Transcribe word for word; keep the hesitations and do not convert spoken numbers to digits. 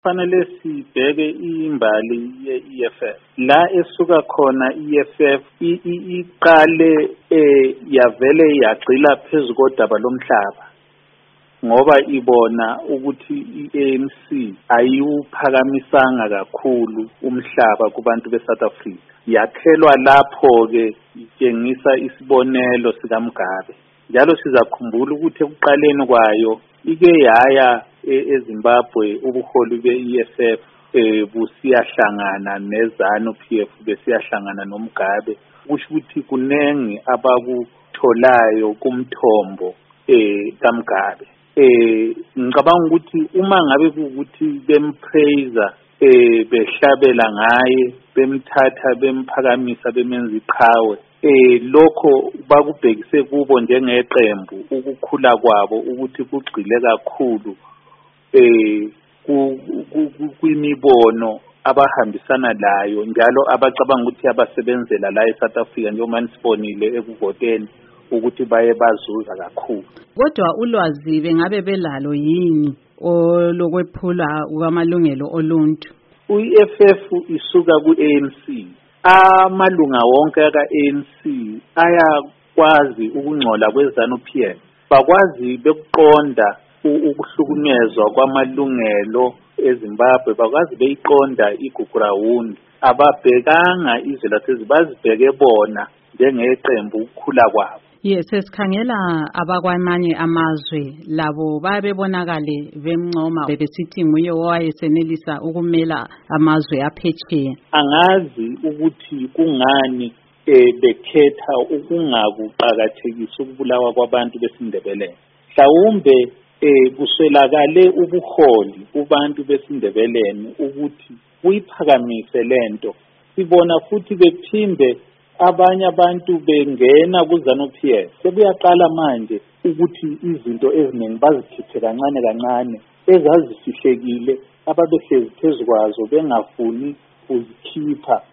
Fanele sibheke imbali ye-E F F la esuka khona i-E F F iqale eh yavele yagxila phezu kodaba lomhlaba ngoba ibona ukuthi i-A N C ayiwuphakamisanga kakhulu umhlaba kubantu beSouth Africa. Yakhelwa lapho ke itshengisa isibonelo sikaMgabe. Njalo sizakhumbula ukuthi ekuqaleni kwayo ike yaya eZimbabwe ubuholi be-E F F eh busiyahlangana neZANU P F besiyahlangana noMgabe kusho ukuthi kunengi abakutholayo kumthombo eh kaMgabe. Eh ngicabanga ukuthi uma ngabe ukuthi bempraise eh behlabela ngaye bemthatha bemphakamisa bemenza iqhawe eh lokho bakubhekise kubo njengeqembu ukukhula kwabo ukuthi kugcile kakhulu eh kwimibono abahambisana layo njalo abacabanga ukuthi abasebenzela la eSouth Africa njengoba nisibonile ekuvoteni ukuthi baye bazuza kakhulu. Kodwa ulwazi bengabe belalo yini olokwephula kwamalungelo oluntu? I-E F F isuka ku-A N C. Amalunga wonke aka-A N C ayakwazi ukungcola kweZANU P F. Bakwazi bekuqonda ukuhlukunyezwa kwamalungelo eZimbabwe, bakwazi beyiqonda igugrawundi. Ababhekanga izwe lasezibazibheke bona njengeqembu ukukhula kwabo. Yes, sesikhangela abakwamanye amazwe labo babebonakale bemncoma bebesithi nguye owayesenelisa ukumela amazwe aphetsheya. Angazi ukuthi kungani eh bekhetha ukungakuqakathekisa ukubulawa kwabantu besindebeleni. Mhlawumbe eh kuswelakale ubuholi kubantu besindebeleni ukuthi kuyiphakamise lento. Sibona futhi bephinde abanye abantu bengena kuZANU P F sebuyaqala manje ukuthi izinto eziningi bazikhiphe kancane kancane ezazifihlekile ababehlezi phezukwazo bengafuni ukuzikhipha